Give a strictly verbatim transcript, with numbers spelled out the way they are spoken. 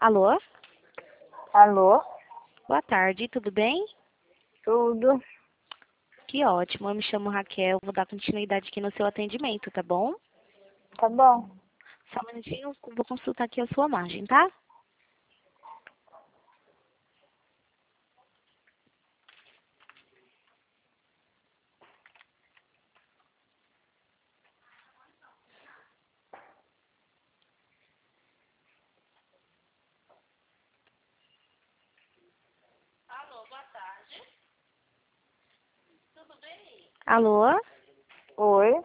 Alô? Alô? Boa tarde, tudo bem? Tudo? Que ótimo, eu me chamo Raquel, vou dar continuidade aqui no seu atendimento, tá bom? Tá bom. Só um minutinho, eu vou consultar aqui a sua margem, tá? Alô? Oi?